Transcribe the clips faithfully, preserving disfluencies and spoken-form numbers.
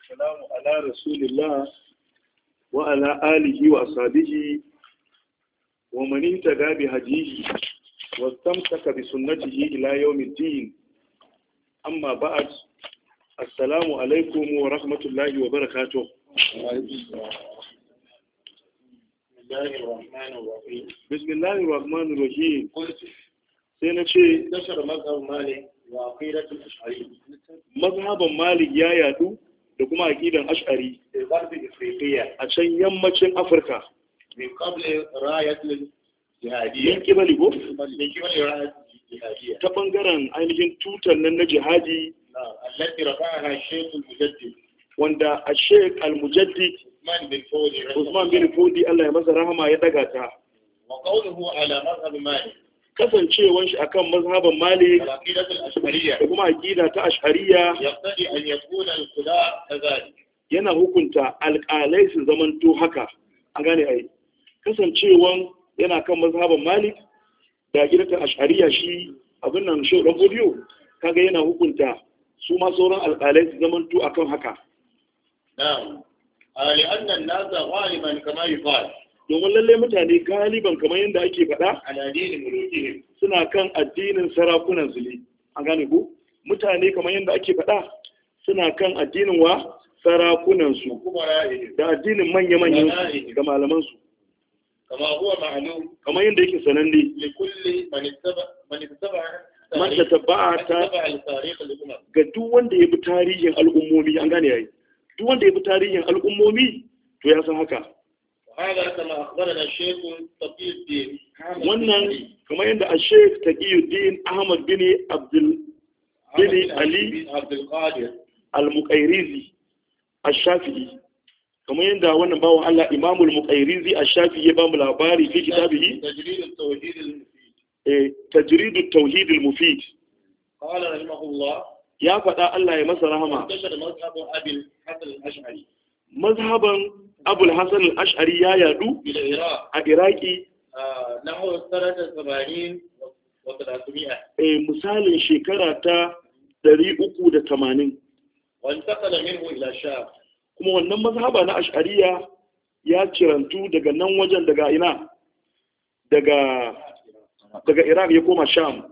والسلام على رسول الله وعلى آله وأصحابه ومن اهتدى بهديه واستمسك بسنته إلى يوم الدين. أما بعد، السلام عليكم ورحمة الله وبركاته. بسم الله الرحمن الرحيم. بسم الله الرحمن الرحيم. قلت سينشي انتشر مذهب مالك وعقيدة الأشعري. مذهب مالك يا يادو da kuma aqidan ash'ari في غرب إفريقيا a can yammacin Afirka من قبل راية yin الجهادية. kibali ko من قبل راية الجهادية ta bangaren ainihin tutar nan na jihadi نعم. التي رفعها الشيخ المجدد wanda a Sheikh Al-Mujaddid عثمان بن فودي رحمه Usman الله. bin Fodi Allah ya masa rahama ya daga ta, وقوله على مذهب مالك kasancewan shi akan mazhaban Malik العقيدة الأشعرية da kuma aqida ta Ash'ariyya يقتضي أن يكون الخداع كذلك. yana hukunta alƙalai su zamanto haka. An gane ai kasancewan yana kan mazhaban Malik da aqida ta Ash'ariyya shi abin nan shi dan Fodiyo kaga yana hukunta su ma sauran alƙalai su zamanto akan haka. نعم. آه، لأن الناس غالبا كما يقال Domin lalle mutane galiban kamar yadda ake faɗa على دين ملوكهم suna kan addinin sarakunan su ne. An gane ko mutane kamar yadda ake faɗa suna kan addinin wa sarakunan su وكبرائهم da addinin manya-manyan su da malaman su كما هو معلوم kamar yadda yake sananne لكل من اتبع من اتبع man تاريخ- tatabba'a من ta اتبع التاريخ الأمم. ga duk wanda ya bi tarihin al'ummomi. An gane yayi duk wanda ya bi tarihin al'ummomi to ya san haka. وهذا كما أخبرنا الشيخ تقي الدين أحمد بن Wannan علي. kamar yadda a Sheikh Taqiyuddin Ahmad bin Abdul أحمد bin بن Ali عبد القادر al-Muqairizi ash-Shafi'i, kamar yadda wannan bawan Allah Imam al-Muqairizi ash-Shafi'i ya ba mu labari fi kitabihi تجريد التوحيد المفيد. eh, Tajrid at-Tauhid al-Mufid. قال رحمه الله Ya faɗa Allah ya masa rahama انتشر مذهب أبي الحسن الأشعري mazhaban Abul Hasan al-Ash'ari ya yadu في العراق a Iraki آه، نحو سنة ثمانين وثلاثمائة، eh, misalin shekara ta ɗari uku da tamanin, وانتقل منه إلى الشام. kuma wannan mazhaba na Ash'ariya ya cirantu daga nan wajen daga ina daga daga Iraq ya koma Sham.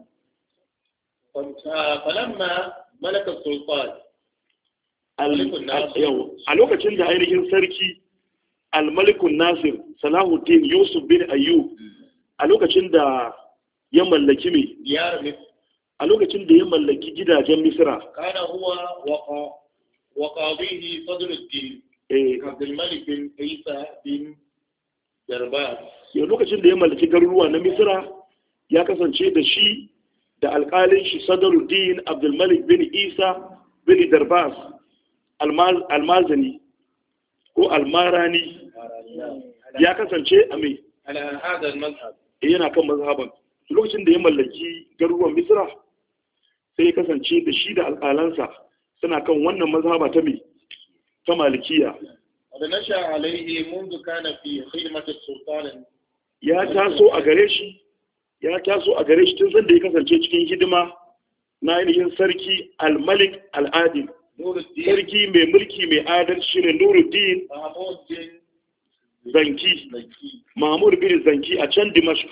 آه، فلما ملك السلطان Al- al- yau, a lokacin da ainihin sarki al-malikun nasir salahuddin yusuf bin ayyub a lokacin da ya mallaki me ديار مصر a lokacin da ya mallaki gidajen misra كان هو وقا وقاضيه فضل الدين eh, عبد الملك بن عيسى بن درباس. yau lokacin da ya mallaki garuruwa na misra ya kasance da shi da alƙalin shi sadaruddin abdulmalik bin isa bin darbas almaz- almazani ko almarani ya kasance a mai على هذا المذهب. yana kan mazhaban lokacin da ya mallaki garuruwan misra sai ya kasance da shi da alƙalansa suna kan wannan mazhaba ta mai ta malikiya. ونشأ عليه منذ كان في خدمة السلطان. Ya taso a gare shi ya taso a gare shi tun sanda ya kasance cikin hidima na ainihin sarki al-malik al-adil, نور الدين sarki mai mulki mai adalci ne Nuruddin محمود بن Zanki, زكي. Mahmud bin Zanki a can Dimashq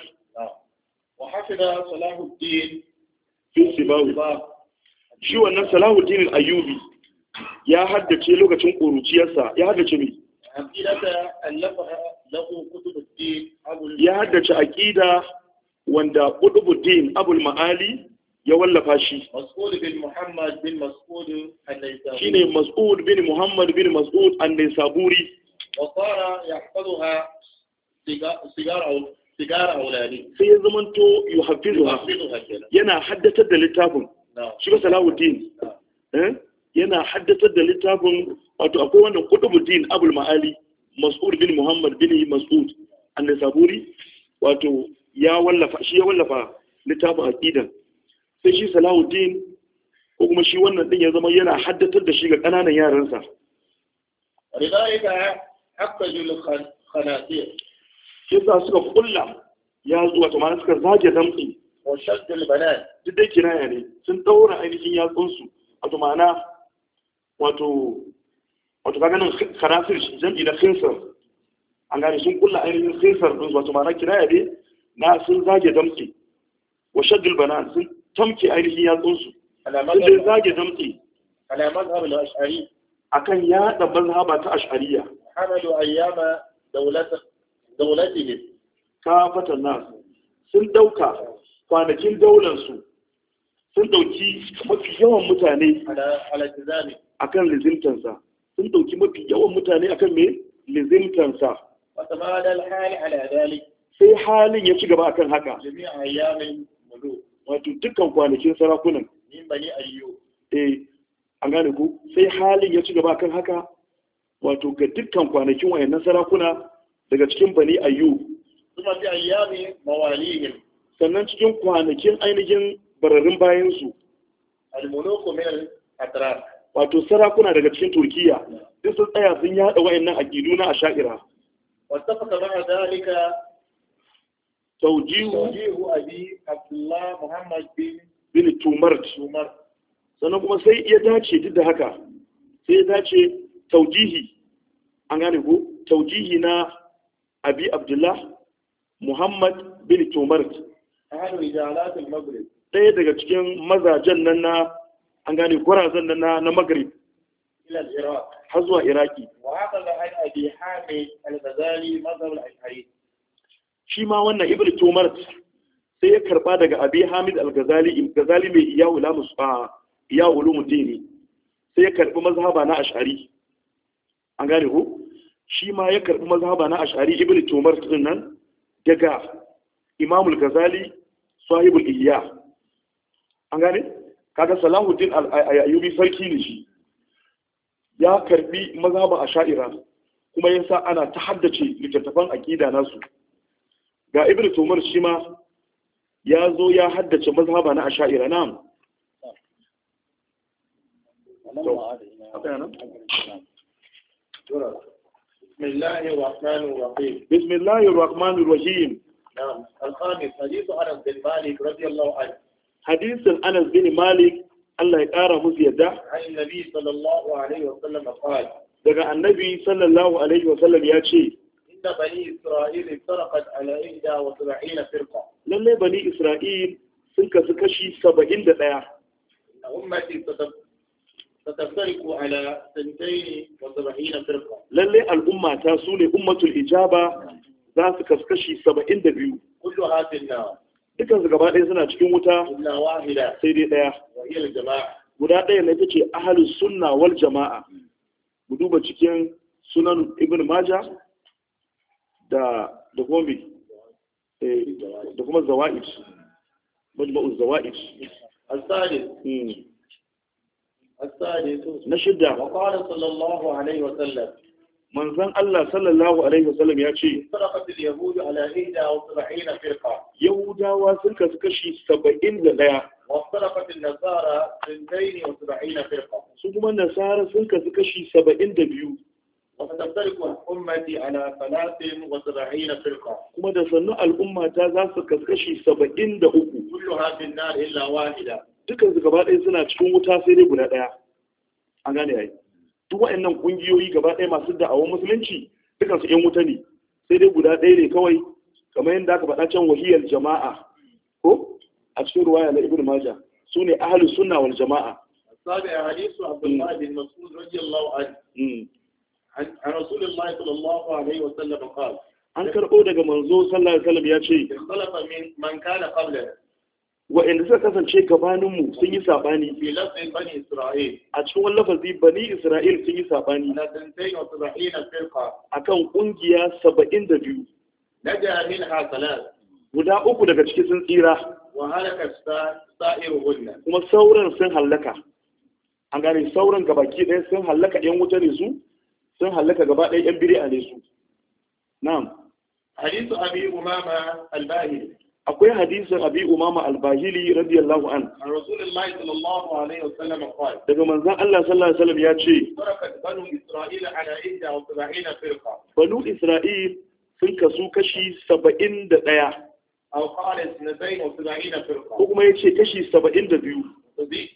وحفظ صلاح الدين fi Sibawi. Shi wannan Salahuddin al-Ayyubi ya haddace lokacin ƙuruciyarsa ya haddace mai عقيدة ألفها له كتب الدين أبو ya haddace aqida wanda Qutbuddin Abul Ma'ali ya wallafa shi. مسعود بن محمد بن مسعود النيسابوري. Shine Mas'ud bin Muhammad bin Mas'ud an-Naisaburi. وصار يحفظها سجا- سجار أو سجار أولادي. Sai ya zamanto yuhaffizuha يحفظها كده. yana haddatar da littafin نعم. shi ba Salahuddin نعم. eh yana haddatar da littafin, wato akwai wannan Qutbuddin Abul Ma'ali Mas'ud bin Muhammad bin Mas'ud an-Naisaburi, wato ya wallafa shi ya wallafa littafin aqidan. Sai shi Salahuddin ko kuma shi wannan din ya zama yana haddatar da shi ga kananan yaransa. ولذلك حقجوا الخنازير Yasa suka kulla ya zuwa to ma suka zage damtsi وشد البنات. duk dai kinaya ne sun daura ainihin yatsunsu wato ma'ana wato wato kaga nan kharasir jam'i da khinsar an gane sun kulla ainihin khinsar din wato ma'ana kinaya ne na sun zage damtse wa shaddul banan sun tamke ainihin yatsun su sun zage damtse ala mazhab al-ash'ari akan ya da mazhaba ta ash'ariyya hamalu ayyama dawlat dawlatihim kafatan nas sun dauka kwanakin daular su sun dauki mafi yawan mutane ala ala tizami akan lizimtansa sun dauki mafi yawan mutane akan me lizimtansa wa tamada al-hal ala dhalik sai halin ya ci gaba akan haka jami'a ayyamin muluk wato dukkan kwanakin sarakunan min bani ayyub eh an gane ku sai halin ya ci gaba akan haka wato ga dukkan kwanakin wayannan sarakuna daga cikin bani ayyub kuma bi ayyami mawalihim sannan cikin kwanakin ainihin bararin bayansu al-muluk min al-atrak wato sarakuna daga cikin turkiya duk sun tsaya sun yada wayannan aqidu na asha'ira wattafaqa ma'a dalika tawjihu tawjihu abi abdullah muhammad bin bin tumart umar sannan kuma sai ya dace duk da haka sai ya dace tawjihi an gane ko tawjihi na abi abdullah muhammad bin tumart ahadu ijalat al-maghrib ɗaya daga cikin mazajen nan na an gane gwarazan nan na na Maghrib ila al-Iraq har zuwa Iraki wa haka da an abi Hamid al-Ghazali mazhab al-Ash'ari shi ma wannan Ibn Tumar sai ya karba daga Abi Hamid al-Ghazali Ghazali mai iya ulamu sa iya ulumuddin sai ya karbi mazhaba na Ash'ari an gane ko shi ma ya karbi mazhaba na Ash'ari Ibn Tumar din nan daga Imam al-Ghazali sahibul Ihya an gane kaga Salahuddin al-Ayyubi sarki ne shi ya karbi mazhaban Ash'ira kuma yasa ana ta haddace littattafan aqida nasu ga Ibn Tumar shi ma ya zo ya haddace mazhaba na Ash'ira na'am بسم الله الرحمن الرحيم بسم الله الرحمن الرحيم نعم الخامس حديث أنس بن مالك رضي الله عنه حديث أنس بن مالك الله يقرأ مزيدا عن النبي صلى الله عليه وسلم قال daga annabi sallallahu alaihi wa sallam ya ce إن بني إسرائيل افترقت على إحدى وسبعين فرقة lalle bani Isra'il sun kasu kashi saba'in da ɗaya أمتي ستفترق على سنتين وسبعين فرقة lalle al'umma ta su ne ummatul ijaba za su kasu kashi saba'in da biyu كلها في النار dukansu gaba ɗaya suna cikin wuta إلا واحدة sai dai ɗaya وهي الجماعة guda ɗaya na ita ce ahalus sunna wal jama'a mu duba cikin sunan ibn maja da da kuma me eh da kuma zawaid majma'u zawaid الثالث hmm. الثالث na shidda وقال صلى الله عليه وسلم manzon Allah sallallahu alaihi wasallam ya ce افترقت اليهود على إحدى وسبعين فرقة yahudawa sun kasu kashi saba'in da ɗaya وافترقت النصارى سنتين وسبعين فرقة su kuma nasara sun kasu kashi saba'in da biyu وستفترق أمتي على ثلاث وسبعين فرقة kuma da sannu al'ummata za su kasu kashi saba'in da uku كلها في النار إلا واحدة dukansu gaba ɗaya suna cikin wuta sai dai guda ɗaya an gane yayi duk waɗannan ƙungiyoyi gaba ɗaya masu da'awar musulunci dukansu ƴan wuta ne sai dai guda ɗaya ne kawai kamar yadda aka faɗa can wahiyar jama'a ko a cikin ruwaya na ibn majah su ne ahlus sunna wal jama'a السابع حديث عبد الله بن مسعود رضي الله عنه Mm. عن عن رسول الله صلى الله عليه وسلم قال an karɓo daga manzo sallallahu alaihi wasallam ya ce اختلف من من كان قبلنا wa'anda suka kasance gabaninmu sun yi saɓani في لفظ بني إسرائيل a cikin wani lafazi bani isra'il sun yi saɓani على سنتين وسبعين فرقة akan ƙungiya saba'in da biyu نجا منها ثلاث guda uku daga ciki sun tsira وهلك السا- سائرهن kuma sauran sun hallaka an gane sauran gabaki ɗaya sun hallaka yan wuta ne su sun hallaka gaba ɗaya yan biri'a ne su na'am حديث أبي أمامة الباهلي akwai hadisin abi umama al-bahili radiyallahu an عن رسول الله صلى الله عليه وسلم قال daga manzon Allah sallallahu alaihi wasallam ya ce تركت بنو إسرائيل على إحدى وسبعين فرقة banu isra'il sun kasu kashi saba'in da ɗaya أو قال اثنتين وسبعين ko فرقة kuma ya ce kashi saba'in da biyu وزيد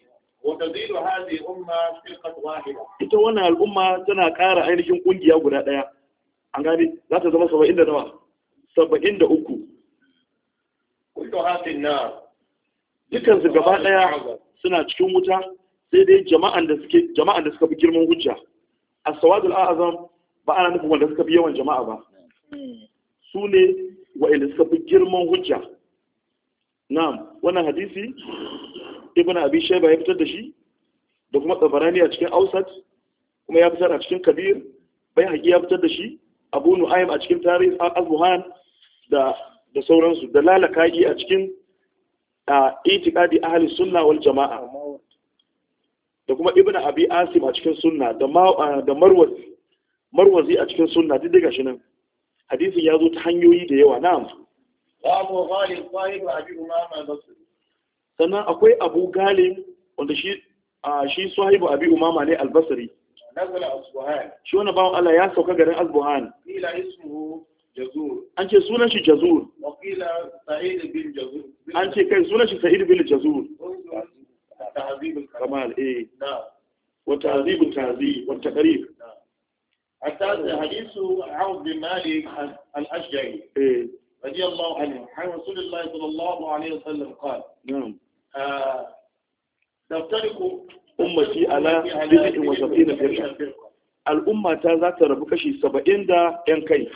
وتزيد هذه الأمة فرقة واحدة. ita wannan al'umma tana ƙara ainihin ƙungiya guda ɗaya an gane za ta zama saba'in da nawa saba'in da uku كلها في النار. dukkan su gaba ɗaya suna cikin wuta sai dai jama'an da suke jama'an da suka fi girman hujja as-sawadul a'zam ba ana nufin wanda suka fi yawan jama'a ba su ne wa'anda suka fi girman hujja. Na'am, wannan hadisi ibn abi shayba ya fitar da shi da kuma tabarani a cikin ausat kuma ya fitar a cikin kabir bai haƙi ya fitar da shi abu nu'aym a cikin tarikh al-azbuhan da da sauransu da lalaka'i a cikin itiqadi ahli sunna wal jama'a da kuma ibn abi asim a cikin sunna da da marwazi marwazi a cikin sunna duk daga shi nan hadisin ya zo ta hanyoyi da yawa. Na'am. Abu Ghalib sahibu Abi Umama al-Basri. Sannan akwai Abu Ghalib wanda shi shi sahibu Abi Umama ne al-Basri. Nazala Asbuhan. Shi wannan bawon Allah ya sauka garin Asbuhan. Qila ismuhu Jazur. An ce sunan shi Jazur. Wa qila Sa'id bin Jazur. An ce kai sunan shi Sa'id bin Jazur. Tahzib al-Kamal eh. Na'am. Wa tahzib al-tahzib wa taqrib. حتى حديث عوف بن مالك الأشجعي إيه. رضي الله عنه عن رسول الله صلى الله عليه وسلم قال نعم آه تفترق أمتي على بدء وسبعين فرقة الأمة ذات ربكشي سبعين دا ينكي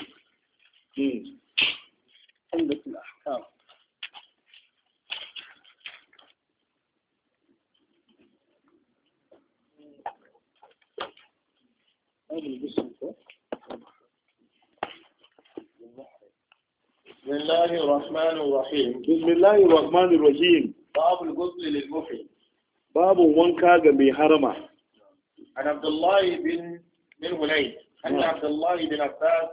عندك الأحكام بسم الله الرحمن الرحيم بسم الله الرحمن الرحيم باب الغسل للمحرم باب وانكا ga mai harama عن عبد الله بن بن هنين أن عبد الله بن عباس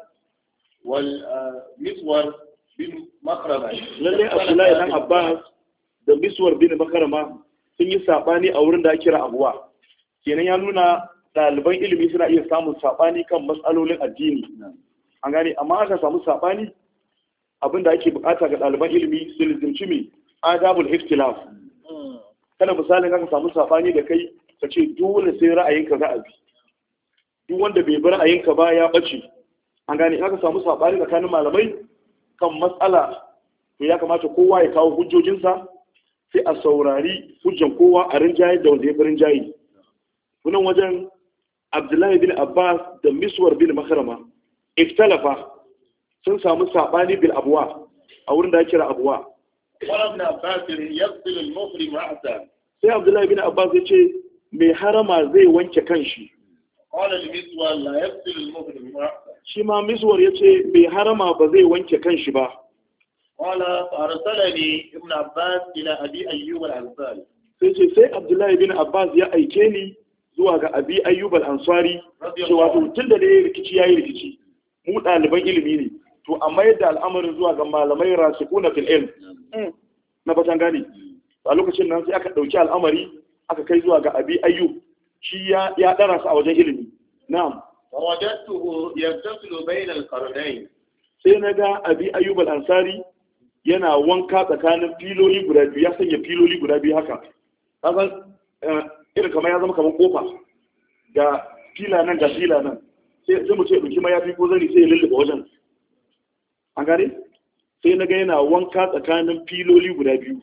والمسور بن مخرمة lalle Abdullahi dan Abbas da Miswar bin Makarama sun yi sabani a wurin da ake kira Abuwa kenan ya nuna ɗaliban ilimi suna iya samun sabani kan matsalolin addini an gane amma aka samu sabani abinda ake bukata ga ɗaliban ilimi su lizimci mai adabul ikhtilaf kana misalin aka samu sabani da kai ka ce dole sai ra'ayinka za a bi duk wanda bai bi ra'ayinka ba ya bace an gane aka samu sabani tsakanin malamai kan matsala to ya kamata kowa ya kawo hujjojinsa sai a saurari hujjan kowa a rinjaye da wanda ya fi rinjaye kunan wajen Abdullahi bin Abbas da Miswar bin Makarama iftalafa sun samu sabani bil abwa a wurin da ake kira abwa wala ibn Abbas yaghsil al-muhrim ra'sa sai Abdullahi bin Abbas ya ce mai harama zai wanke kanshi qala al-miswar la yaghsil al-muhrim ra'sa shi ma Miswar ya ce mai harama ba zai wanke kanshi ba qala arsalani ibn Abbas ila abi ayyub al-ansari sai ce sai Abdullahi bin Abbas ya aike ni zuwa ga abi ayyub al-ansari cewa to tunda da rikici yayi rikici mu ɗaliban ilimi ne to amma yadda al'amarin zuwa ga malamai rasikuna fil ilm na batan gani a lokacin nan sai aka dauki al'amari aka kai zuwa ga abi ayyub shi ya ya dara su a wajen ilimi na'am wajadtuhu yantasilu bayna al-qarnayn sai naga abi ayyub al-ansari yana wanka tsakanin filoli guda biyu ya sanya filoli guda biyu haka kasan irin kamar ya zama kamar kofa ga fila nan ga fila nan sai mu ce ɗauki mayafi ko zani sai ya lullube wajen an gane sai na ga yana wanka tsakanin filoli guda biyu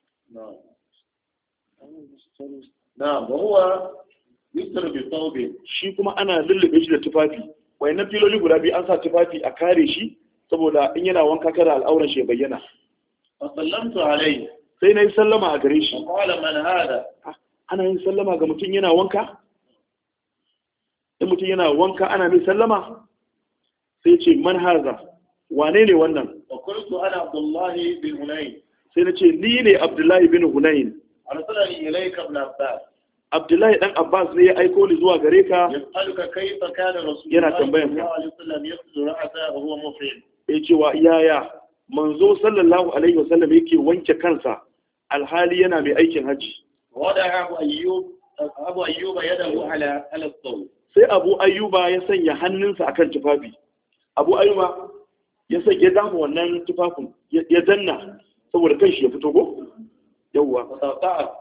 na bahuwa yustar bi tawbi shi kuma ana lullube shi da tufafi wayannan filoli guda biyu an sa tufafi a kare shi saboda in yana wanka kada al'auran shi ya bayyana fa sallamtu alayhi sai na yi sallama a gare shi qala man hada ana yin sallama ga mutum yana wanka in mutum yana wanka ana mai sallama sai ce man haza wane ne wannan wa qultu ana abdullahi bin hunayn sai na ce ni ne abdullahi bin hunayn arsalani ilayka ibn abbas abdullahi dan abbas ne ya aiko ni zuwa gare ka yasaluka kayfa kana rasulullah yana tambayan ka sallallahu alaihi wasallam yaqdu ra'sa wa huwa mufrid eh cewa yaya manzo sallallahu alaihi wasallam yake wanke kansa alhali yana mai aikin haji wada abu ayyub abu ayyuba yadahu ala ala sawl sai abu ayyuba ya sanya hannunsa akan tufafi abu ayyuba ya sanya ya damu wannan tufafin ya danna saboda kanshi ya fito ko yawwa ta'a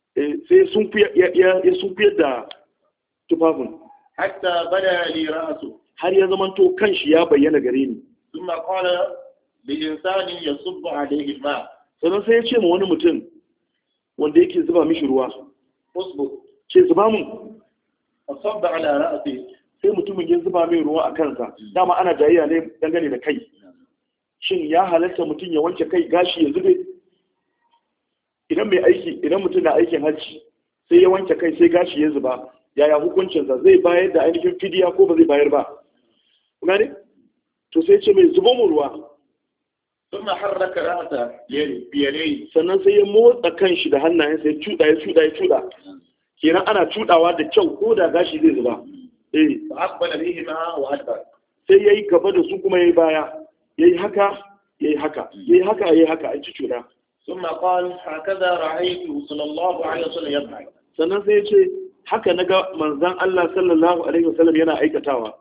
sai sun fi ya sun fi da tufafin hatta bada li ra'su har ya zama to kanshi ya bayyana gare ni thumma qala li insani yasubbu alayhi ma sannan sai ya ce ma wani mutum wanda yake zuba mishi ruwa usbu ce zuba mun asabba ala ra'si sai mutumin ya zuba mai ruwa a kansa dama ana jayayya ne dangane da kai shin ya halatta mutum ya wanke kai gashi ya zube idan mai aiki idan mutum na aikin hajji sai ya wanke kai sai gashi ya zuba yaya hukuncinsa zai bayar da ainihin fidiya ko ba zai bayar ba kuma ne to sai ce mai zuba mu ruwa sun harraka ra'ata biyalai sannan sai ya motsa kanshi da hannayensa ya cuda ya cuda ya cuda kenan ana cudawa da kyau ko da gashi zai zuba eh aqbala bihi ma wa adbar sai yayi gaba da su kuma yayi baya yayi haka yayi haka yayi haka yayi haka a ci cuda ثم قال هكذا رأيته صلى الله عليه وسلم يفعل sannan sai ya ce haka naga manzon Allah sallallahu alaihi wasallam yana aikatawa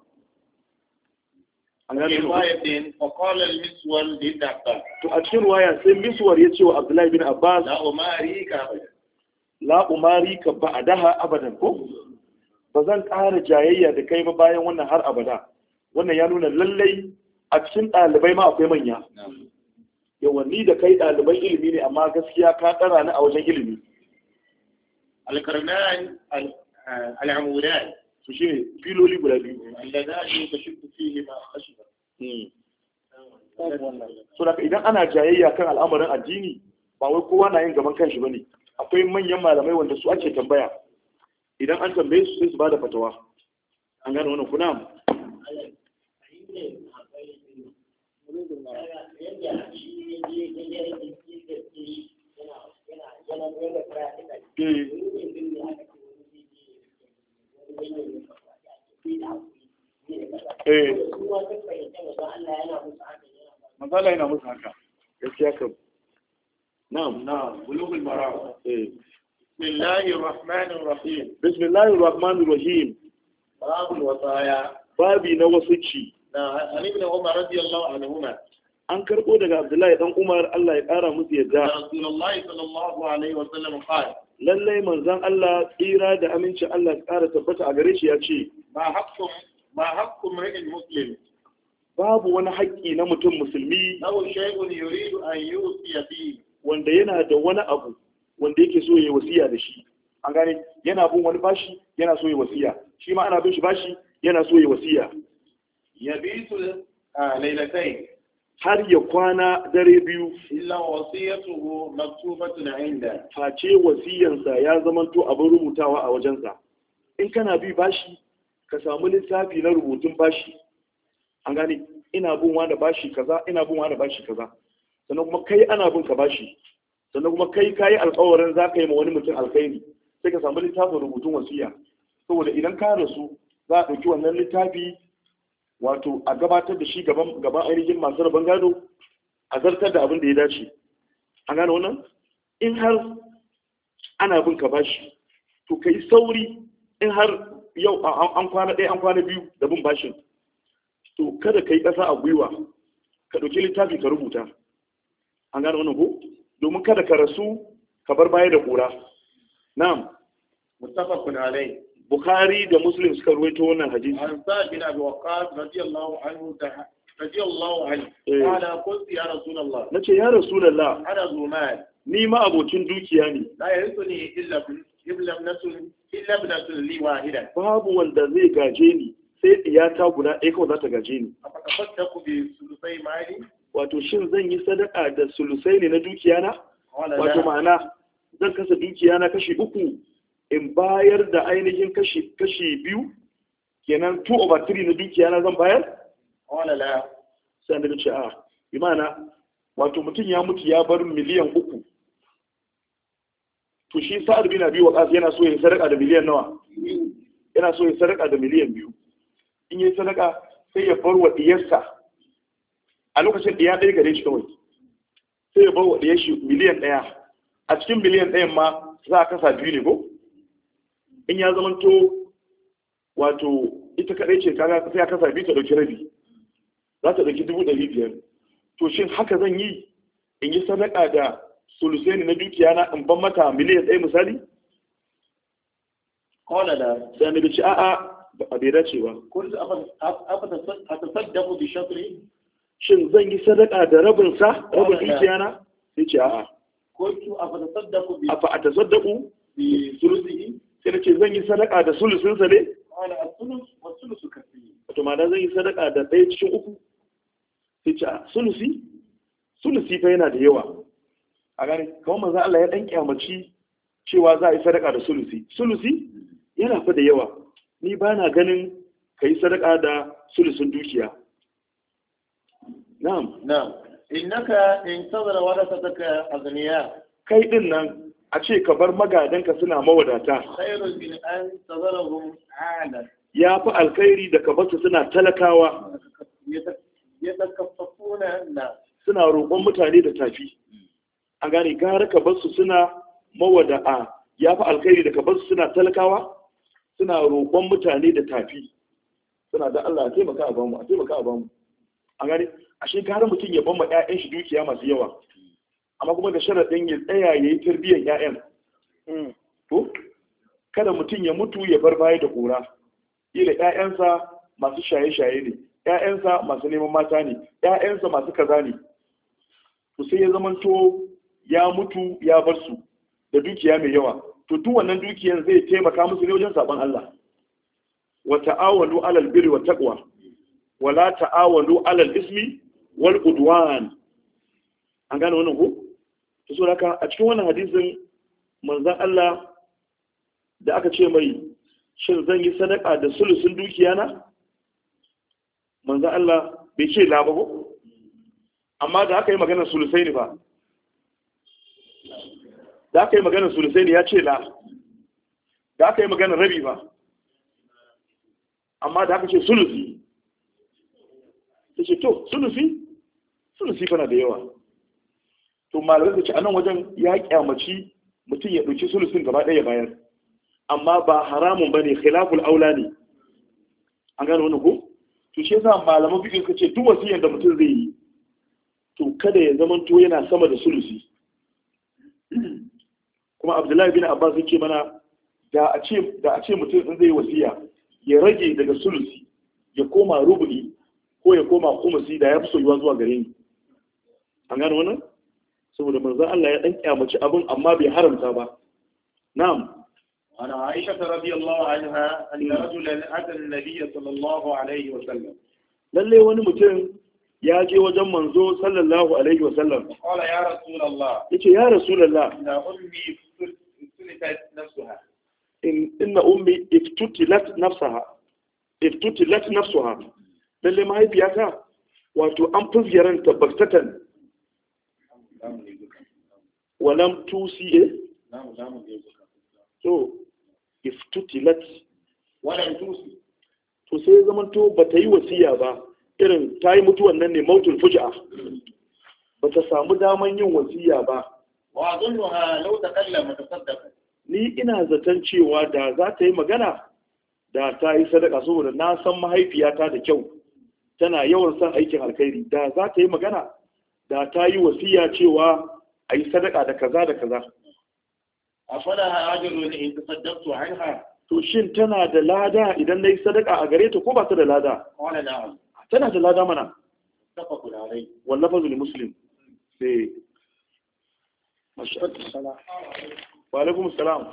an ga riwayatin wa qala al-miswar li Abbas to a cikin riwaya sai miswar ya ce wa Abdullah bin Abbas la umari ka la umari ka ba'daha abadan ko ba zan ƙara jayayya da kai ba bayan wannan har abada wannan ya nuna lallai a cikin ɗalibai ma akwai manya yawanni da kai ɗaliban ilimi ne amma gaskiya ka ɗara ni a wajen ilimi alkarnan al'amudan su shi ne filoli guda biyu alladani tashiddu fihi ma khashiba so da idan ana jayayya kan al'amarin addini ba wai kowa na yin gaban kanshi bane akwai manyan malamai wanda su ake tambaya idan an tambaye su sai su bada fatawa an gane wannan kuna Mazala yana musu haka, gaskiya kam. Na'am, na'am, bulughul maram. Eh. Bismillahir rahmanir rahim. Bismillahir rahmanir rahim. Babul wasaya. Babi na wasuci. Na Ali ibn Umar radiyallahu anhuma. An karbo daga Abdullahi dan Umar Allah ya kara musu yadda. Rasulullahi sallallahu alaihi wa sallam qala. Lallai manzon Allah tsira da aminci Allah ya kara tabbata a gare shi ya ce, Ma haqqum ma haqqum ri'il muslim. Babu wani haƙƙi na mutum musulmi Aw shay'un yuridu an yusiya bihi. Wanda yana da wani abu wanda yake so ya wasiya da shi. An gane yana bin wani bashi yana so ya wasiya. Shi ma ana bin shi bashi yana so ya wasiya. Yabitu laylatayn. Har ya kwana dare biyu illa wasiyatuhu maktubatun inda face wasiyansa ya zamanto abin rubutawa a wajensa in kana bi bashi ka samu littafi na rubutun bashi an gane ina bin wani bashi kaza ina bin wani bashi kaza sannan kuma kai ana bin ka bashi sannan kuma kai kayi alƙawarin za ka yi ma wani mutum alkhairi sai ka samu littafin rubutun wasiya saboda idan ka rasu za a ɗauki wannan littafi wato a gabatar da shi gaban ainihin masu rabon gado a zartar da abin da ya dace an gane wannan in har ana bin ka bashi to ka yi sauri in har yau an kwana ɗaya an kwana biyu da bin bashin to kada ka yi ƙasa a gwiwa ka ɗauki littafi ka rubuta an gane wannan ko domin kada ka rasu ka bar baya da ƙura na'am muttafaqun alayhi Bukhari da Muslim suka ruwaito wannan hadisi. An Sa'd bin Abi Waqqas radiyallahu anhu radiyallahu anhu qala qultu ya Rasulullah nace ya Rasulullah ana zuman ni ma abocin dukiya ne la yarithuni illa illa ibnatun illa ibnatun li wahida babu wanda zai gaje ni sai iyata guda ɗaya kawai za ta gaje ni afatafattaku bi sulusai mali wato shin zan yi sadaka da sulusai ne na dukiya na wato ma'ana zan kasa dukiya na kashi uku in bayar da ainihin kashi kashi biyu kenan two over three na dukiya na zan bayar wala la sai da ce a bi ma'ana wato mutum ya mutu ya bar miliyan uku to shi sa'ad bin abi waqas yana so ya sadaka da miliyan nawa yana so ya sadaka da miliyan biyu in yi sadaka sai ya bar wa diyarsa a lokacin diya ɗaya gare shi kawai sai ya bar wa diyar shi miliyan ɗaya a cikin miliyan ɗayan ma za a kasa biyu ne ko in ya zama to wato ita kadai ce kaga sai ya kasa biyu ta dauki rabi za ta dauki dubu ɗari biyar to shin haka zan yi in yi sadaka da sulusaini na dukiya na in ban mata miliyan ɗaya misali qala la, sai annabi ce a'a ba bai dace ba. qultu afa atasaddaqu bi shatri, shin zan yi sadaka da rabin sa rabin dukiya na? Sai ce a'a. qultu afa tasaddaqu bi afa atasaddaqu bi thuluthihi, sai nace zan yi sadaka da sulusun sa ne? qala as-sulus wa as-sulusu kathir. Wato ma zan yi sadaka da ɗaya cikin uku. Sai ce sulusi sulusi fa yana da yawa. A gane kamar manzo Allah ya dan kyamaci cewa za a yi sadaka da sulusi. Sulusi yana fa da yawa. Ni ba na ganin ka yi sadaka da sulusun dukiya. Na'am. Na'am. Innaka in tazara wadataka aghniya. Kai din nan a ce ka bar magadanka suna mawadata. Khairun min an tazarahum ala. Ya fi alkhairi da ka basu suna talakawa. Yatakaffafuna na. Suna roƙon mutane da tafi. A gane gara ka basu suna mawada'a. Ya fi alkhairi da ka basu suna talakawa. Suna roƙon mutane da tafi. Suna da Allah a taimaka a bamu, a taimaka a bamu. A gane ashe gara mutum ya bamba ƴaƴan shi dukiya masu yawa. Amma kuma da sharaɗin ya tsaya ya yi tarbiyyar ƴaƴan. To, kada mutum ya mutu ya bar baya da ƙura. Ila ƴaƴansa masu shaye-shaye ne, ƴaƴansa masu neman mata ne, ƴaƴansa masu kaza ne. To sai ya zamanto ya mutu ya bar su da dukiya mai yawa. To duk wannan dukiyar zai taimaka musu ne wajen saban Allah. Wa ta'awalu 'alal birri wat taqwa wa la ta'awalu 'alal ismi wal udwan. An gane wannan ko? To so haka a cikin wannan hadisin manzon Allah da aka ce mai shin zan yi sadaka da sulusun dukiya na? Manzon Allah bai ce la ba ko? Amma da aka yi maganar sulusai ne ba. Da aka yi maganar sulusai ne ya ce la. Da aka yi maganar rabi ba. Amma da aka ce sulusi. Ta ce to sulusi? Sulusi fana da yawa. To malamai da ce a nan wajen ya kyamaci mutum ya ɗauki sulusin gaba ɗaya bayar. Amma ba haramun ba ne, khilaful aula ne. An gane wani ko? To shi yasa malaman fiƙin suka ce duk wasiyyar da mutum zai yi to kada ya zama to yana sama da sulusi. Kuma Abdullahi bin Abbas yake mana da a ce da a ce mutum in zai wasiya ya rage daga sulusi ya koma rubu'i ko ya koma khumusi da ya fi soyuwa zuwa gare ni. An gane wannan? Saboda manzon Allah ya dan kyamaci abin amma bai haramta ba. Na'am. عن عائشة رضي الله عنها أن رجلا أتى النبي صلى الله عليه وسلم. lalle wani mutum ya je wajen manzo sallallahu alaihi wa sallam. قال يا رسول الله. yace ya rasulullah. إن أمي افتتلت نفسها. إن إن أمي افتتلت نفسها. افتتلت نفسها. lalle mahaifiyata wato an fuzyaran tabbatatan. walam tusi. to iftutilat walam tusi. to sai zaman to bata yi wasiya ba irin ta yi mutuwan nan ne mautul fujaa bata samu daman yin wasiya ba. wa azunnuha law takallama tasaddaqa. ni ina zaton cewa da za ta yi magana da ta yi sadaka saboda na san mahaifiyata da kyau tana yawan son aikin alkhairi da za ta yi magana da ta yi wasiya cewa a yi sadaka da kaza da kaza. afalaha ajrun in tasaddaqtu anha. to shin tana da lada idan nayi sadaka a gare ta ko ba ta da lada? qala na'am. tana da lada mana. tafaqul alayhi. wallafa zul muslim sai mashallah. wa alaikum salam.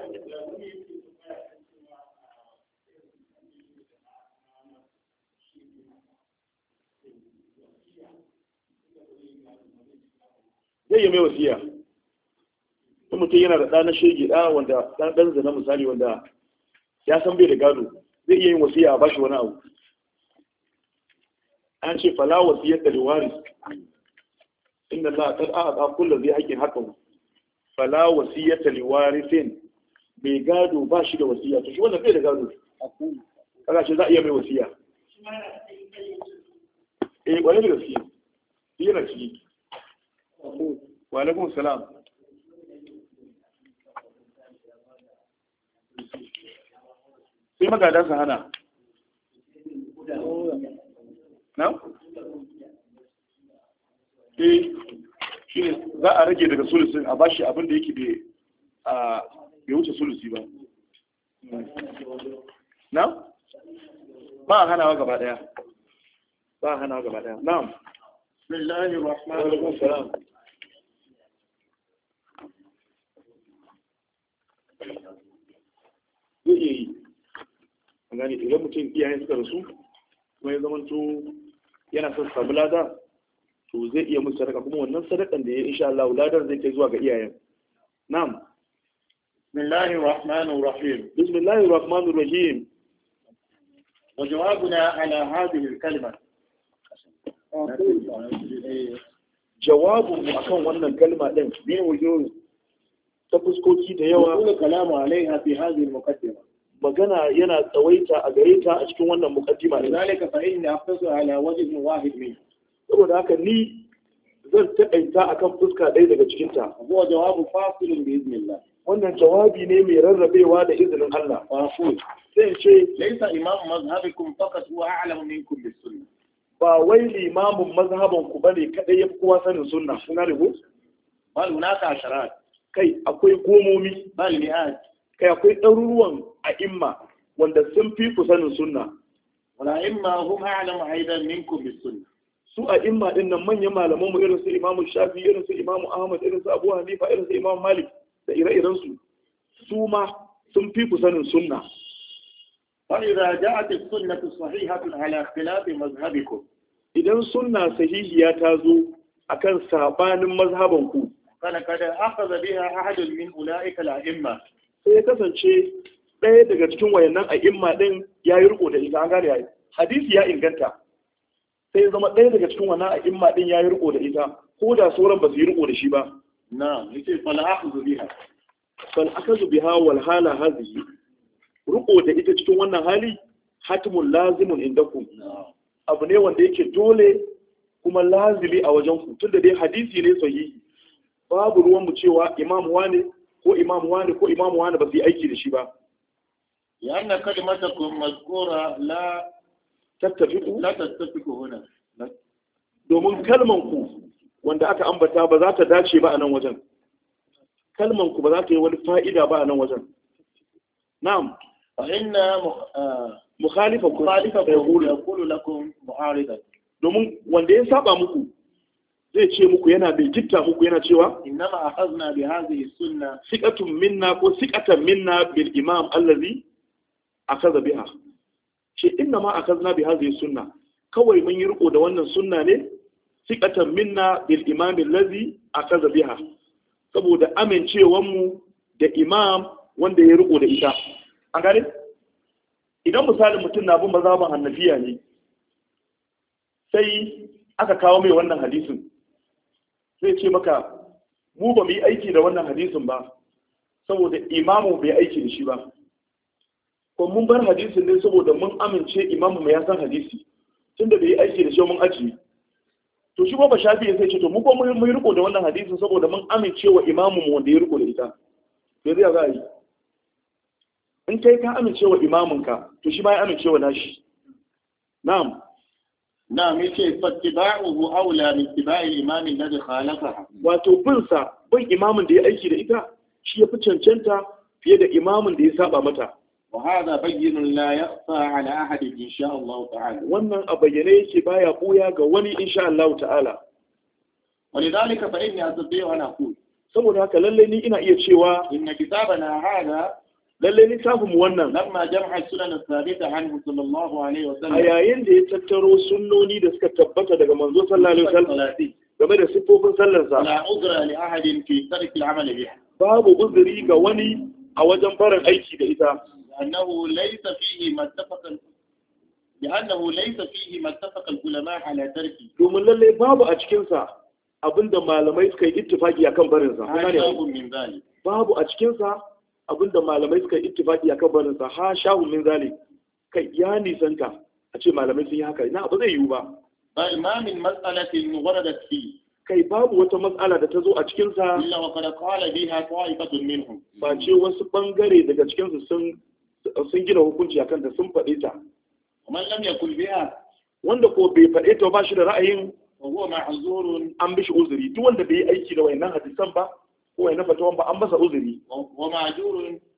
zai yi mai wasiya in mutum yana da ɗana shege ɗa wanda ɗan zana misali wanda ya san bai da gado zai iya yin wasiya a bashi wani abu. an ce fala wasiyar da liwari inda Allah ta a'ata kullu zai haƙin hakan fala wasiyar da liwari fin mai gado ba shi da wasiya to shi wanda bai da gado kaga ce za a iya mai wasiya. eh wani da gaskiya yana ciki. wa alaikum salam. sai magada su hana na? eh shi ne za a rage daga sulusin a bashi abin da yake bai wuce sulusi ba. na ba a hanawa gaba daya ba a hanawa gaba daya na'am bismillahir rahmanir rahim zai yi an gane idan mutum iyayen suka rasu kuma ya zama to yana son samu lada to zai iya musu sadaka kuma wannan sadakan da ya yi insha Allah ladar zai kai zuwa ga iyayen na'am bismillahir rahmanir rahim bismillahir rahmanir rahim wa jawabuna ala hadhihi al-kalima jawabun mu akan wannan kalma din bin wujuh ta fuskoki da yawa kullu kalamu alaiha fi hadhihi al-muqaddima magana yana tsawaita a gare ta a cikin wannan muqaddima din zalika fa inni aqtasu ala wajh wahid min saboda haka ni zan taƙaita akan fuska ɗaya daga cikin ta huwa jawabu fasilun bi idnillah wannan jawabi ne mai rarrabewa da izinin Allah fa qul sai ce laysa imam mazhabikum faqat huwa a'lamu minkum bis sunnah ba wai limamin mazhaban ku bane kadai yafi kowa sanin sunna kun gane ko bal hunaka asharat kai akwai gomomi bal mi'at kai akwai ɗaruruwan a'imma wanda sun fi ku sanin sunna wala imma hum a'lamu aidan minkum bis sunnah su a'imma din nan manyan malaman mu irin su Imam Shafi irin su Imam Ahmad irin su Abu Hanifa irin su Imam Malik da ire-iren su su ma sun fi ku sanin sunna fa idza ja'at as-sunnah sahihatan ala ikhtilaf mazhabikum idan sunna sahihiya ta zo akan sabanin mazhaban ku kana kada akhadha biha ahad min ulaika al-a'imma sai ya kasance ɗaya daga cikin wayannan a'imma din yayi riko da ita an gane yayi hadisi ya inganta sai zama ɗaya daga cikin wannan a'imma din yayi riko da ita ko da sauran ba su yi riko da shi ba na yace fala akhudhu biha fal akhudhu biha wal hala hadhihi riko da ita cikin wannan hali hatmun lazimun indakum abu ne wanda yake dole kuma lazimi a wajen ku tunda dai hadisi ne sahihi babu ruwan mu cewa imam wane ko imam wane ko imam wane ba su yi aiki da shi ba yana kalimatakum mazkura la tattafiku la tattafiku huna domin kalman ku wanda aka ambata ba za ta dace ba a nan wajen kalman ku ba za ta yi wani fa'ida ba a nan wajen na'am fa inna mukhalifakum mukhalifakum yaqulu lakum mu'aridan domin wanda ya saba muku zai ce muku yana bai jitta muku yana cewa innama akhadna bi hadhihi sunna siqatun minna ko siqatan minna bil imam allazi akhadha biha shi innama akhadna bi hadhihi sunna kawai mun yi riko da wannan sunna ne siqatan minna bil imam allazi akhadha biha saboda amincewan mu da imam wanda ya riko da ita an gane idan misalin mutum na bin mazhaban Hanafiya ne sai aka kawo mai wannan hadisin zai ce maka mu ba mu yi aiki da wannan hadisin ba saboda imamu bai aiki da shi ba ko mun bar hadisin ne saboda mun amince imamu mai ya san hadisi tunda bai yi aiki da shi mun ajiye to shi ba shafi sai ce to mu ko mun yi riko da wannan hadisin saboda mun amince wa imamu mu wanda ya riko da ita to zai ga yi in kai ka amince wa imaminka to shi ma ya amince wa nashi na'am نعم يكي فاتباعه أولى من اتباع الإمام الذي خالفها wato bin sa bin imamin da ya aiki da ita shi ya fi cancanta fiye da imamin da ya saba mata وهذا بين لا يخفى على أحد إن شاء الله تعالى wannan a bayyane yake baya buya ga wani insha Allah ta'ala ولذلك فإني أستطيع أن أقول saboda haka lalle ni ina iya cewa إن كتابنا هذا lalle littafin mu wannan لما جمع السنن الثابتة عنه صلى الله عليه وسلم a yayin da ya tattaro sunnoni da suka tabbata daga manzo sallallahu alaihi wasallam game da sifofin sallar sa لا عذر لأحد في ترك العمل بها babu uzuri ga wani a wajen barin aiki da ita لأنه ليس فيه ما اتفق لأنه ليس فيه ما اتفق العلماء على تركه domin lalle babu a cikin sa abinda malamai suka yi ittifaki akan barin sa من ذلك babu a cikin sa abinda malamai suka yi ittifaki akan barin sa ha shahu min zalik kai ya nisanta a ce malamai sun yi haka ina ba zai yiwu ba bal ma min mas'alatin waradat fi kai babu wata mas'ala da ta zo a cikin sa illa wa qad qala biha ta'ifatun minhum ba ce wasu bangare daga cikin su sun sun gina hukunci akan ta sun faɗe ta man lam yakul biha wanda ko bai faɗe ta ba shi da ra'ayin wa huwa ma'zurun an bishi uzuri duk wanda bai yi aiki da wayannan hadisan ba ko wayannan fatawan ba an masa uzuri wa ma'jurun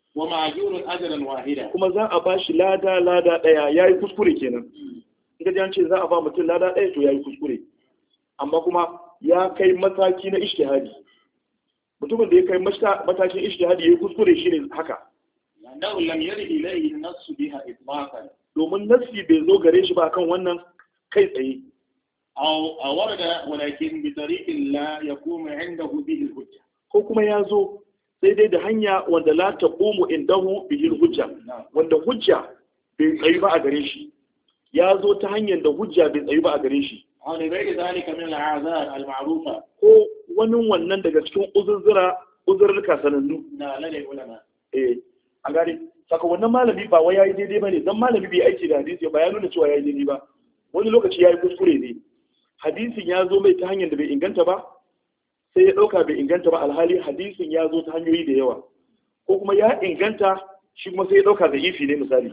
wa ma'jurun ajran wahida, kuma za a bashi lada lada daya. Yayi kuskure kenan. In ga an ce za a ba mutum lada daya to yayi kuskure, amma kuma ya kai mataki na ijtihadi. Mutumin da ya kai matakin ijtihadi yayi kuskure shine haka. annahu lam yarid ilayhi an-nass biha itlaqan, domin nassi bai zo gare shi ba kan wannan kai tsaye. aw awarada walakin bi tariqin la yaqumu indahu bihi al-hujja, ko kuma ya zo sai dai da hanya wanda la taqumu indahu bihi al-hujja, wanda hujja bai tsayi ba a gare shi. Ya zo ta hanyar da hujja bai tsayi ba a gare shi. aw li ghayri dhalika min al-a'zar al-ma'rufa, ko wani wannan daga cikin uzurzura uzurruka sanannu na lalai ulama. eh an gane saka wannan malami ba wai yayi daidai bane dan malami bai aiki da hadisi ba ya nuna cewa yayi daidai ba. Wani lokaci yayi kuskure ne, hadisin ya zo mai ta hanyar da bai inganta ba sai ya dauka bai inganta ba, alhali hadisin ya zo ta hanyoyi da yawa, ko kuma ya inganta shi kuma sai ya dauka da ifi ne misali.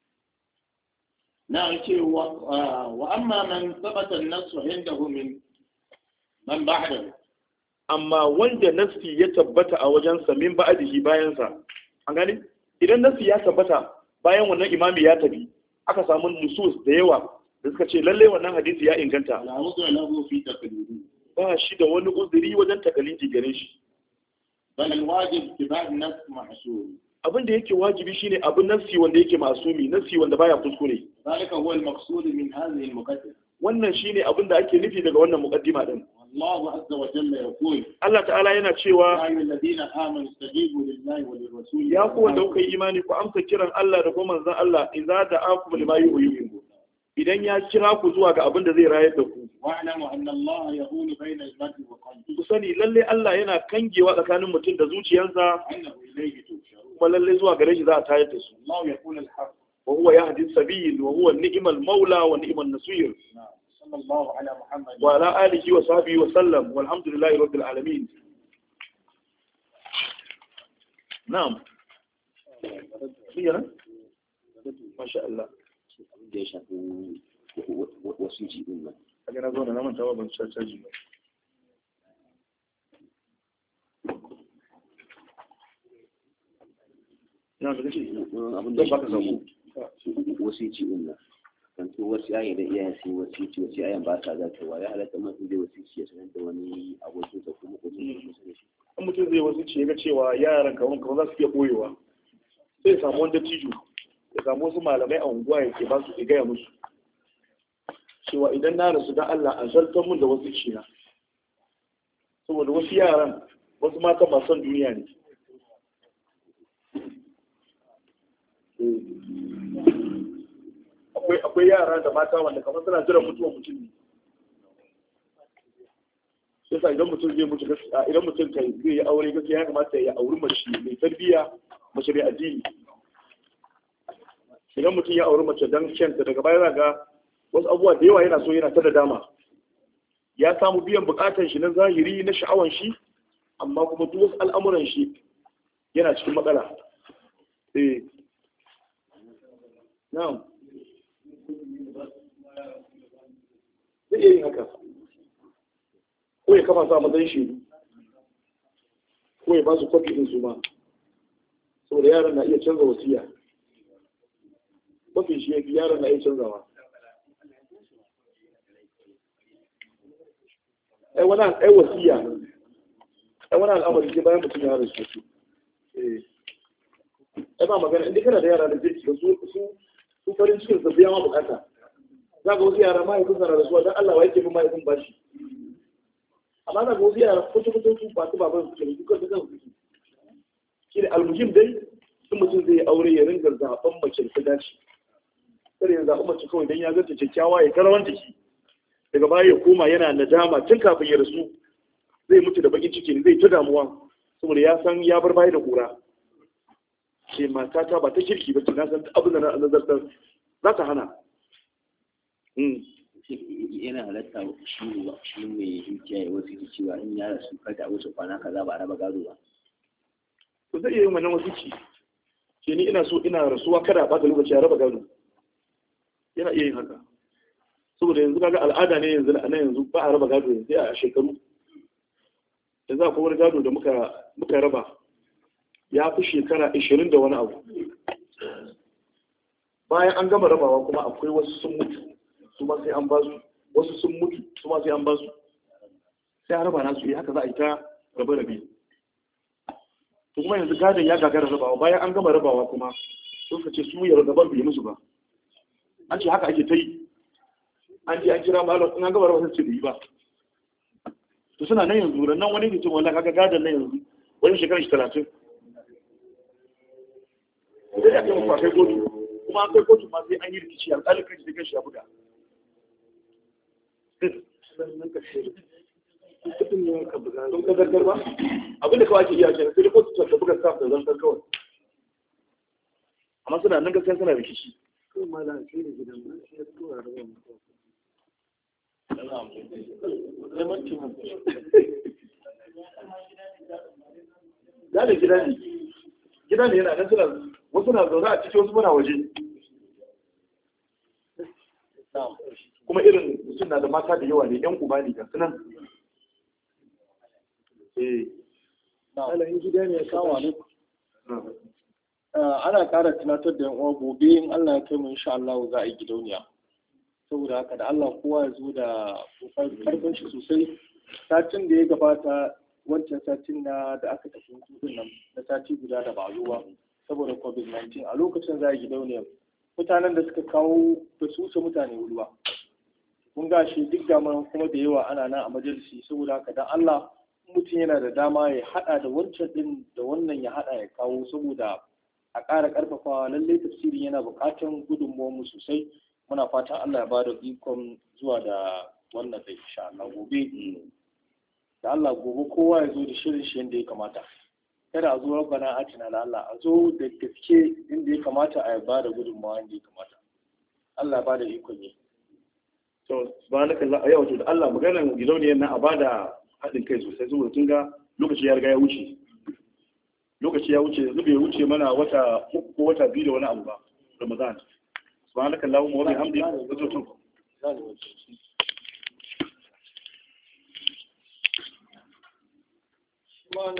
na ce wa wa amma man thabata an-nass indahu min man ba'da, amma wanda nassi ya tabbata a wajensa min ba'dihi bayansa. An gani idan nassi ya tabbata bayan wannan imami ya tafi, aka samu nusus da yawa da suka ce lalle wannan hadisi ya inganta, la uzra lahu fi taqlidi, ba shi da wani uzuri wajen takalidi gare shi. bal al-wajib ittiba' an-nass mahsur, abin da yake wajibi shine abin nassi wanda yake masumi, nassi wanda baya kuskure. zalika huwa al-maqsud min hadhihi al-muqaddimah, wannan shine abin da ake nufi daga wannan muqaddima din. الله عز وجل يقول Allah ta'ala yana cewa يا أيها الذين آمنوا استجيبوا لله وللرسول ya ku wanda kuka yi imani ku amsa kiran Allah da kuma manzon Allah idza da'akum lima yuhyikum, idan ya kira ku zuwa ga abin da zai rayar da ku. واعلموا أن الله يقول بين المرء وقلبه Ku sani lalle Allah yana kangewa tsakanin mutum da zuciyarsa, أنه إليه تحشرون. kuma lalle zuwa gare shi za a tayar da su. الله يقول الحق. wa huwa yahdi sabil wa huwa ni'mal maula wa ni'man nasir. صلى الله على محمد wa ala alihi wa sahbihi wa sallam walhamdulillahi rabbil alamin. Na'am. Shiyana? Masha Allah. da ya shafi wasu ji din nan. Kaga na zo da naman tawa ban sha caji ba. Na da kace abin da zan baka sako. wasu ji din nan. kan to wasu yayi da iyayen sai wasu ci wasu yayan ba sa za ta wa ya halatta mutum zai wasu ci ya sanar da wani abokin sa kuma ko zai da shi. In mutum zai wasu ci ya ga cewa yaran kawon kawon za su iya boyewa, sai ya samu wanda tijo, ya samu wasu malamai a unguwa ya ke ba su ya gaya musu cewa idan na rasu dan Allah a zartar mun da wasu cina, saboda wasu yaran wasu mata masu son duniya ne. akwai akwai yara da mata wanda kamar suna jiran mutuwar mutum ne. sai sa idan mutum zai mutu gaskiya, idan mutum kai zai yi aure gaskiya ya kamata ya auri mace mai tarbiyya, mace mai addini. Idan mutum ya auri mace dan kyanta daga baya ga wasu abubuwa da yawa yana so yana ta da dama, ya samu biyan bukatan shi na zahiri na sha'awan shi, amma kuma duk wasu al'amuran shi yana cikin matsala. eh na'am zai iya yin haka, ko ya kafa su a matsayin shi, ko ya ba su kwafi din su ma, saboda yaran na iya canza wasiya. Kwafin shi ya fi yaran na iya canzawa. ai wani ai wasiya ai wani al'amari ke bayan mutum ya rasu su eh ai ba magana inda kana da yara da zai su su su farin cikin su biya ma bukata. Za ga wasu yara ma yakun sana rasuwa dan Allah wa yake bin ma yakun bashi, amma za ga wasu yara ko ko su ba su baban su ke dukkan su kansu shi ne almuhim dai in mutum zai aure ya ringa zaben mace ta dace, sai ya zaɓi mace kawai dan ya zanta kyakkyawa ya karawanta ki, daga baya ya koma yana nadama tun kafin ya rasu zai mutu da bakin ciki zai ta damuwa saboda ya san ya bar baya da kura. Ke matata ba ta kirki ba, na san abin da na nazartar za ta hana. yana halatta shi shi mai dukiya ya wasu cewa in ya rasu kada a wuce kwana kaza ba a raba gado ba. To zai iya yin wannan wasu ci ke ni ina so ina rasuwa kada a bata lokaci a raba gado, yana iya yin haka. Saboda yanzu kaga al'ada ne yanzu na yanzu ba a raba gado yanzu a shekaru. Yanzu akwai wani gado da muka muka raba ya fi shekara ashirin da wani abu. Bayan an gama rabawa kuma akwai wasu sun mutu su ma sai an ba su, wasu sun mutu su ma sai an ba su, sai an raba nasu yi haka za a yi ta rabe rabe. To kuma yanzu gadon ya gagara rabawa, bayan an gama rabawa kuma sun ka ce su ya gaban bai musu ba. An ce haka ake ta yi, an ji an kira malam in an gama rabawa sai ce bai yi ba. To suna nan yanzu nan wani mutum wanda kaga gadon nan yanzu wani shekarar shi talatin. Sai ya kai mafi kai kotu, kuma an kai kotu ma sai an yi rikici alƙalin kan shi da kan shi ya buga. Sun ka zartar ba? Abinda kawai ake iya kenan sai da kotu ta buga staff da zartar kawai. Amma suna nan gaskiya suna rikici. Gane gida ne, gida ne yana nan suna wasu na zaune a ciki wasu muna waje. Kuma irin mutum na da mata da yawa ne, ‘yan uba ne ga sunan. Alayin gida ne ya kawo ne. Ana ƙara tunatar da uwa gobe in Allah ya kai mu insha Allah za a yi gidauniya. Saboda haka da Allah kowa ya zo da karfin shi sosai. Satin da ya gabata wancan satin na da aka tafi hutun nan na sati guda da ba zuwa saboda covid nineteen a lokacin za a yi gidauniya. Mutanen da suka kawo ba su wuce mutane hudu ba. Mun ga shi duk da kuma da yawa ana nan a majalisi saboda haka dan Allah mutum yana da dama ya hada da wancan din da wannan ya hada ya kawo saboda a ƙara ƙarfafawa lallai tafsirin yana buƙatar gudunmuwar mu sosai. Muna fatan Allah ya bada ikon zuwa da wannan da insha Allah gobe da Allah gobe kowa ya zo da shirin shi yadda ya kamata. Kada a zo rabbana atina la Allah a zo da gaske inda ya kamata a ba da gudunmawa inda ya kamata. Allah ya bada ikon yi. To subhanakallah ayyau to da Allah maganar gidauniyar nan a bada haɗin kai sosai saboda tun ga lokaci ya riga ya wuce. Lokaci ya wuce yanzu bai wuce mana wata uku ko wata biyu da wani abu ba Ramadan. Subhanakallahumma wa bihamdika